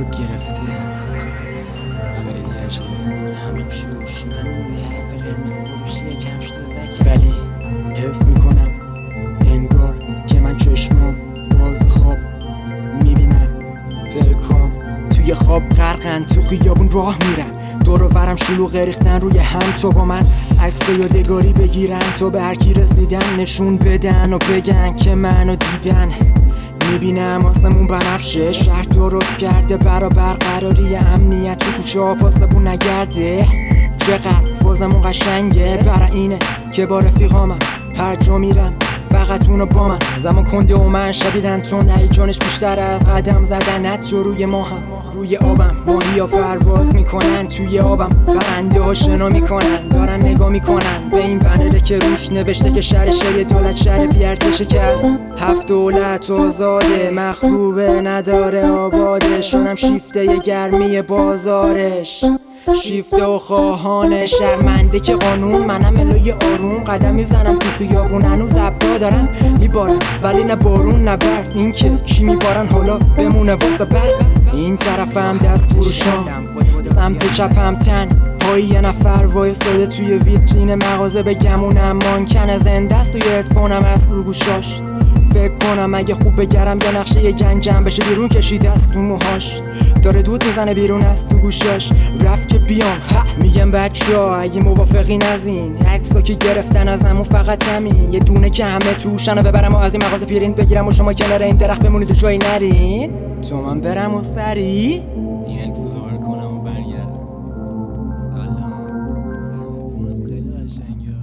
رو گرفته. خیلی عجیبه. همه چی هوشمنده. قرمز فروشی کفش دزدک، ولی حس میکنم انگار که من چشمام باز خواب میبینم پلکام توی خواب غرقن، تو خیابون راه میرم، دور و برم شلوغ ریختن روی هم. تو با من عکس یادگاری بگیرن، تو به هر کی رسیدن نشون بدن و بگن که منو دیدن. میبینم آسمون بنفشه، شهر درست کرده برا برقراری امنیت، تو کوچه ها پاسبون نگرده. چقدر فازمون قشنگه، برا اینه که با رفیقامم هر جا میرم فقط اونو با من. زمان کنده و من شدیدن تند، هیجانش بیشتر از قدم زدن تو روی ماهم. روی آبم ماهیا پرواز میکنن، توی آبم پرنده ها شنا میکنن، دارن نگاه میکنن به این بنره که روش نوشته که شهرشه یه دولت شهر بیارتشه که از 7 دولت آزاده، مخروبه نداره آباده. شدم شیفته یه گرمی بازارش، شیفته و خواهان شرمنده که قانون. منم الوی آروم قدم میزنم تو خیابون، هنوز ابرا دارن میبارن ولی نه بارون نه برف. این که چی میبارن حالا بمونه واسه برف. این طرفم دست فروشان، سمت چپم تن های یه نفر وایستاده توی ویترین مغازه، بگمونم مانکن زنده است و یه هدفونم هست رو گوشاش. فکر کنم اگه خوب بگرم یه نقشه یه گنگ جمع بشه، بیرون کشیده است تو موهاش، داره دود میزنه بیرون از تو گوشاش. رفت که بیام میگم بچه‌ها اگه موافقین از این عکسا که گرفتن از همون فقط همین یه دونه که همه توشن و ببرم و از این مغازه پرینت بگیرم و شما کنار این درخت بمونید و جایی نرین، تو من برم و سری این عکس ظاهر کنم و برگردم. سلام خیلی قشنگه.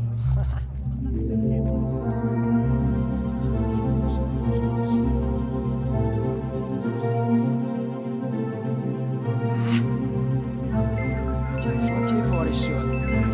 کفشون که پاره شد.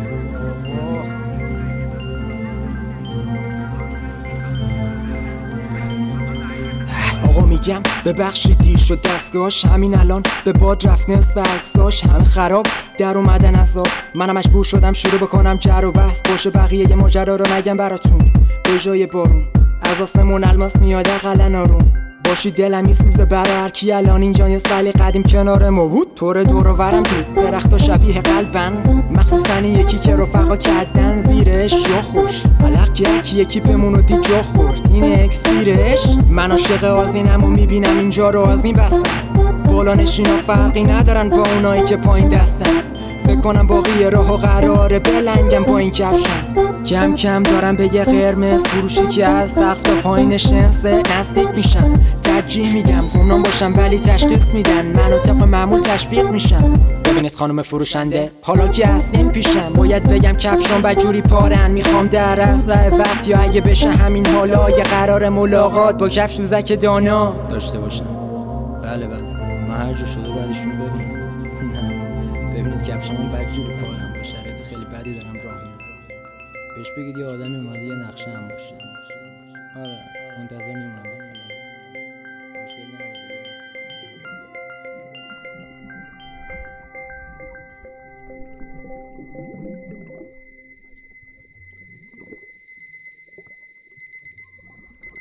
آقا میگم ببخشید دیر شد دستگاش، همین الان به باد رفت نصف عکساش، همه خراب در اومدن از آب. منم مجبور شدم شروع بکنم جر و بحث، باشه بقیه یه ماجرا رو نگم براتون. به جای بارون از آسمون الماس میاد اقلن آروم، باشی دلم میسوزه برا هر کی الان اینجا یه سالی قدیم کنار ما بود. طور دور و برم بود درختا شبیه قلبن، مخصوصا یکی که رفقا کردن زیرش جا خوش ملق کرد یکی بمون و دی جا خورد این اکسیرش. من عاشق آزینم و میبینم اینجا رو آزین بستن، بالا نشینا فرقی ندارن با اونایی که پایین دستن. فکر کنم باقی راهو قراره بلنگم با این کفشم، کم کم دارم به یه قرمز فروشی که از سقف تا پایین شنسه نزدیک میشم. ترجیح میدم گمنام باشم ولی تشخیص میدن، منو طبق معمول تشویق میشم. ببینید خانم فروشنده حالا که هستین پیشم، باید بگم کفشام بدجوری پارن، میخوام در اسرع وقت یا اگه بشه همین حالا یه قرار ملاقات با کفش دوزک دانا داشته باشم. بله من هر جو شده بعدشون ببین. ببینید کفشام بدجوری پارن، با شرایط خیلی بدی دارم راه میرم. بهش بگید یه آدمی اومده یه نقشه هم باشه. آره منتظر میمونم.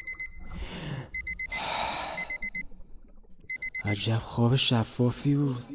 عجب خواب شفافی بود.